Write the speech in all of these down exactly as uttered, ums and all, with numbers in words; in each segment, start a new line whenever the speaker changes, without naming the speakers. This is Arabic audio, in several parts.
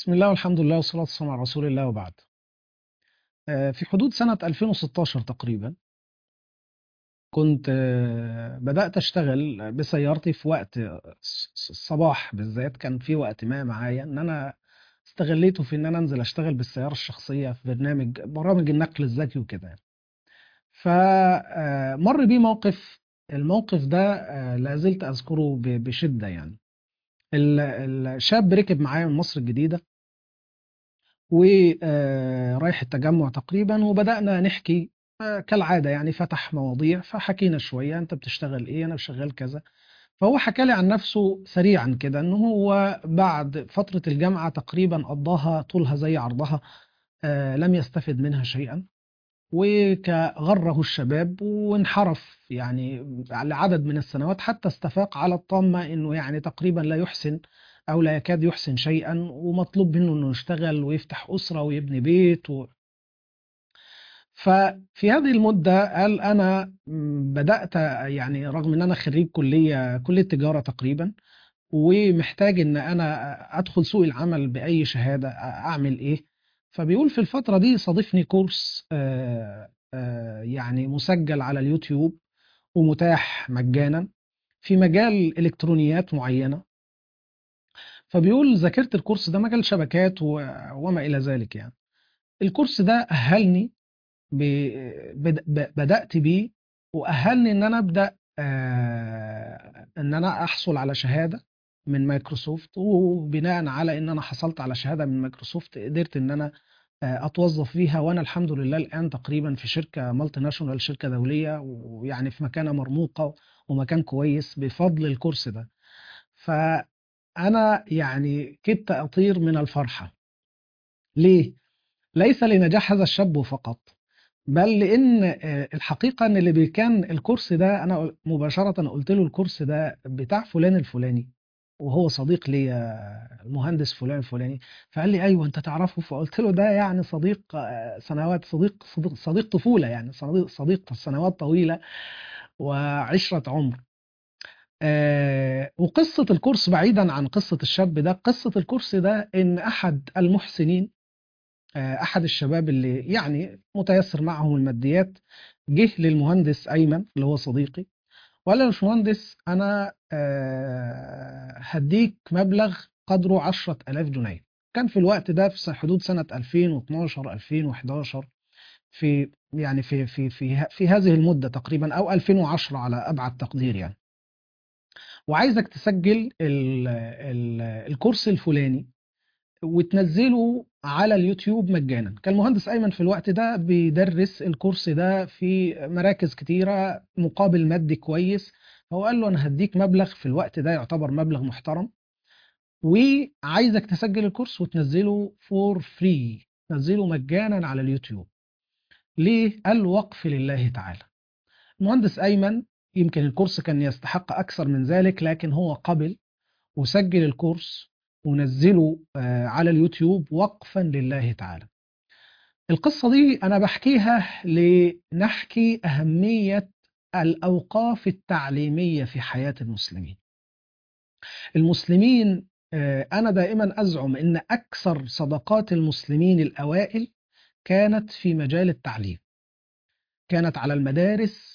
بسم الله والحمد لله والصلاة والسلام على رسول الله وبعد. آه، في حدود سنة ألفين وستاشر تقريبا كنت آه، بدأت أشتغل بسيارتي في وقت الص- الصباح بالذات. كان في وقت ما معايا إن أنا استغليته في إن أنا أنزل أشتغل بالسيارة الشخصية في برنامج برامج النقل الذكي وكده يعني. فمر بي موقف. الموقف ده آه، لا زلت أذكره ب- بشدة يعني. ال- الشاب ركب معايا من مصر الجديدة ورايح التجمع تقريبا، وبدأنا نحكي آه، كالعادة يعني. فتح مواضيع فحكينا شوية، انت بتشتغل ايه؟ انا بشغل كذا. فهو حكى لي عن نفسه سريعا كده انه هو بعد فترة الجامعة تقريبا قضاها طولها زي عرضها، آه، لم يستفد منها شيئا، وكغره الشباب وانحرف يعني لعدد من السنوات حتى استفاق على الطامة انه يعني تقريبا لا يحسن او لا يكاد يحسن شيئا، ومطلوب منه انه يشتغل ويفتح اسرة ويبني بيت و... ففي هذه المدة قال انا م، بدأت يعني رغم ان انا خريج كلية كلية تجارة تقريبا، ومحتاج ان انا ادخل سوق العمل باي شهادة، اعمل ايه؟ فبيقول في الفترة دي صادفني كورس آه، آه، يعني مسجل على اليوتيوب ومتاح مجانا في مجال الكترونيات معينة. فبيقول ذاكرت الكورس ده، مجال شبكات و- وما الى ذلك يعني. الكورس ده اهلني ب... بد- ب- بدأت بيه، وأهلني إن أنا أبدأ آه، إن أنا أحصل على شهادة من مايكروسوفت، وبناء على إن أنا حصلت على شهادة من مايكروسوفت قدرت إن أنا آه، أتوظف فيها. وأنا الحمد لله الآن تقريبا في شركة مالتي ناشونال، شركة دولية، ويعني في مكانة مرموقة ومكان كويس بفضل الكورس ده. فأنا يعني كدت أطير من الفرحة. ليه؟ ليس لنجاح هذا الشاب فقط، بل لان آه، الحقيقه ان اللي بي- كان الكورس ده انا مباشره قلت له الكورس ده بتاع فلان الفلاني، وهو صديق لي آه، المهندس فلان الفلاني. فقال لي ايوه انت تعرفه؟ فقلت له ده يعني صديق آه، سنوات، صديق صديق, صديق طفوله يعني، صديق صديق سنوات طويله وعشره عمر. آه، وقصه الكورس بعيدا عن قصه الشاب ده، قصه الكورس ده ان احد المحسنين، آه، احد الشباب اللي يعني متيسر معهم الماديات، جه للمهندس ايمن اللي هو صديقي وقال له يا باشمهندس انا آه، هديك مبلغ قدره عشرة آلاف جنيه. كان في الوقت ده في حدود سنة ألفين واتناشر ألفين وحداشر، في يعني في في في في هذه المدة تقريبا، او ألفين وعشرة على ابعد تقدير يعني. وعايزك تسجل ال ال الكورس الفلاني وتنزله على اليوتيوب مجانا. كان المهندس أيمن في الوقت ده بيدرس الكورس ده في مراكز كتيرة مقابل مادي كويس. هو قال له أنا هديك مبلغ في الوقت ده يعتبر مبلغ محترم، وعايزك تسجل الكورس وتنزله فور فري، تنزله مجانا على اليوتيوب. ليه؟ قال له وقف لله تعالى. المهندس أيمن يمكن الكورس كان يستحق أكثر من ذلك، لكن هو قبل وسجل الكورس ونزله آه، على اليوتيوب وقفا لله تعالى. القصة دي أنا بحكيها لنحكي أهمية الأوقاف التعليمية في حياة المسلمين. المسلمين آه، أنا دائما أزعم أن أكثر صدقات المسلمين الأوائل كانت في مجال التعليم، كانت على المدارس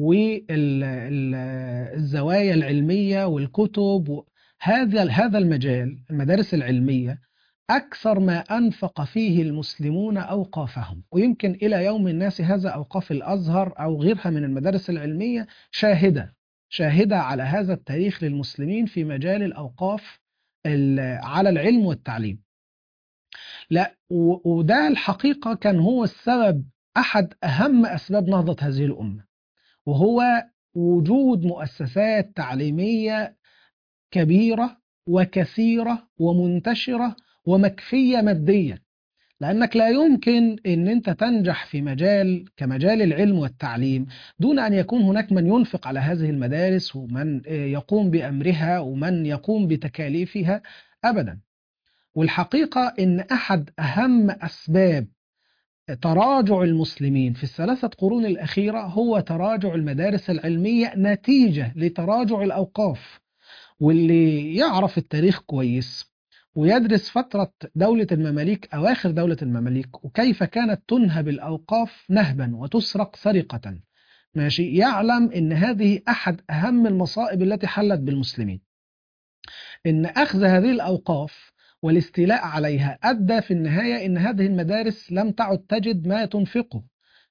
والزوايا العلمية والكتب. هذا هذا المجال، المدارس العلمية، أكثر ما أنفق فيه المسلمون أوقافهم. ويمكن إلى يوم الناس هذا أوقاف الأزهر أو غيرها من المدارس العلمية شاهدة شاهدة على هذا التاريخ للمسلمين في مجال الأوقاف ال- على العلم والتعليم. لا و- وده الحقيقة كان هو السبب، أحد أهم أسباب نهضة هذه الأمة، وهو وجود مؤسسات تعليمية كبيرة وكثيرة ومنتشرة ومكفية ماديا. لأنك لا يمكن أن أنت تنجح في مجال كمجال العلم والتعليم دون أن يكون هناك من ينفق على هذه المدارس، ومن يقوم بأمرها، ومن يقوم بتكاليفها. أبدا. والحقيقة أن أحد أهم أسباب تراجع المسلمين في الثلاثة قرون الأخيرة هو تراجع المدارس العلمية نتيجة لتراجع الأوقاف. واللي يعرف التاريخ كويس ويدرس فترة دولة المماليك، أواخر دولة المماليك، وكيف كانت تنهب الأوقاف نهبا وتسرق سرقة، ماشي، يعلم إن هذه أحد أهم المصائب التي حلت بالمسلمين، إن أخذ هذه الأوقاف والاستيلاء عليها أدى في النهاية إن هذه المدارس لم تعد تجد ما تنفقه،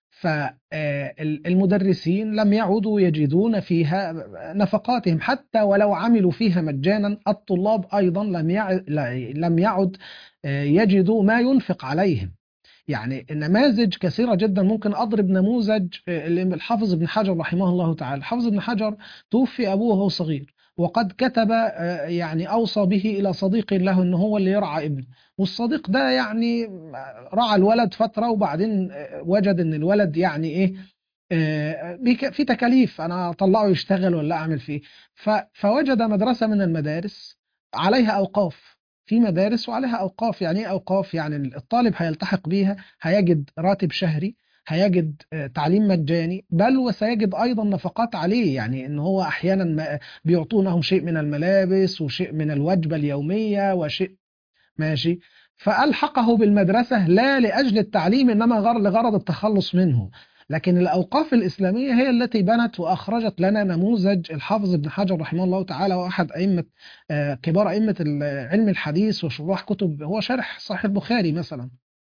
فالمدرسين لم يعودوا يجدون فيها نفقاتهم، حتى ولو عملوا فيها مجانا الطلاب أيضا لم يع- لم يعد آه، يجدوا ما ينفق عليهم. يعني نماذج كثيرة جدا، ممكن أضرب نموذج آه، الحافظ ابن حجر رحمه الله تعالى. الحافظ ابن حجر توفي أبوه وهو صغير، وقد كتب آه، يعني أوصى به إلى صديق له أنه هو اللي يرعى ابنه، والصديق ده يعني رعى الولد فترة، وبعدين آه، وجد أن الولد يعني إيه، آه، بيك- في تكاليف، أنا أطلعه يشتغل ولا أعمل فيه. ف- فوجد مدرسة من المدارس عليها أوقاف، في مدارس وعليها أوقاف. يعني إيه أوقاف؟ يعني الطالب هيلتحق بيها، هيجد راتب شهري، هيجد آه، تعليم مجاني، بل وسيجد أيضا نفقات عليه، يعني إن هو أحيانا ما- بيعطونه شيء من الملابس وشيء من الوجبة اليومية وشيء، ماشي. فألحقه بالمدرسة لا لأجل التعليم، إنما غر لغرض التخلص منه. لكن الأوقاف الإسلامية هي التي بنت وأخرجت لنا نموذج الحافظ ابن حجر رحمه الله تعالى، وأحد أئمة آه، كبار أئمة علم الحديث وشراح كتب، هو شارح صحيح البخاري مثلا.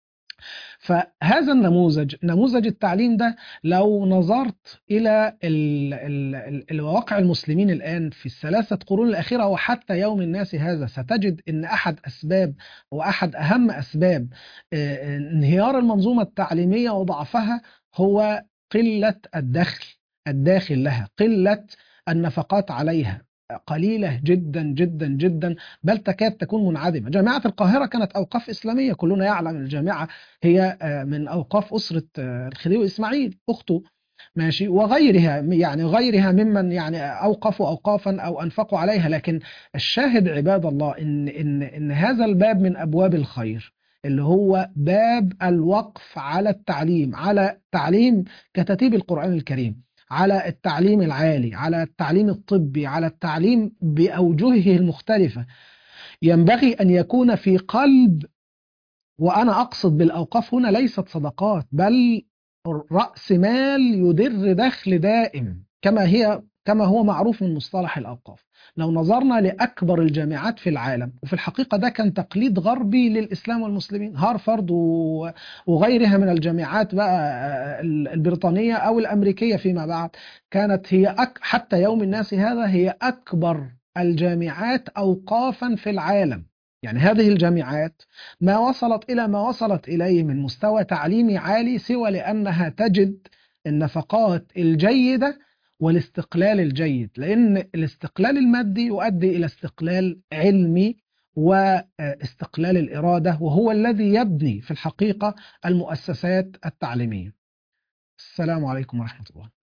فهذا النموذج، نموذج التعليم ده، لو نظرت إلى ال ال ال الواقع المسلمين الآن في الثلاثة قرون الأخيرة وحتى يوم الناس هذا، ستجد أن أحد أسباب وأحد أهم أسباب آه، انهيار المنظومة التعليمية وضعفها هو قلة الدخل الداخل لها، قلة النفقات عليها، قليلة جدا جدا جدا، بل تكاد تكون منعدمة. جامعة القاهرة كانت أوقاف إسلامية، كلنا يعلم الجامعة هي آه، من أوقاف أسرة آه، الخديوي إسماعيل أخته، ماشي، وغيرها، يعني غيرها ممن يعني أوقفوا أوقافا أو أنفقوا عليها. لكن الشاهد عباد الله إن إن إن هذا الباب من أبواب الخير، اللي هو باب الوقف على التعليم، على تعليم كتاتيب القرآن الكريم، على التعليم العالي، على التعليم الطبي، على التعليم بأوجهه المختلفة، ينبغي أن يكون في قلب. وأنا أقصد بالأوقاف هنا ليست صدقات، بل رأس مال يدر دخل دائم، كما هي كما هو معروف من مصطلح الأوقاف. لو نظرنا لأكبر الجامعات في العالم، وفي الحقيقة ده كان تقليد غربي للإسلام والمسلمين، هارفارد و- وغيرها من الجامعات بقى البريطانية أو الأمريكية فيما بعد، كانت هي أك حتى يوم الناس هذا هي أكبر الجامعات أوقافا في العالم. يعني هذه الجامعات ما وصلت إلى ما وصلت إليه من مستوى تعليمي عالي سوى لأنها تجد النفقات الجيدة والاستقلال الجيد، لأن الاستقلال المادي يؤدي إلى استقلال علمي واستقلال الإرادة، وهو الذي يبني في الحقيقة المؤسسات التعليمية. السلام عليكم ورحمة الله.